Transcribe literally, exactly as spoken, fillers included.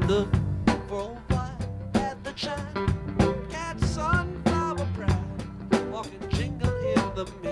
look for a while at the chime. Cat sunflower proud, walking jingle in the middle.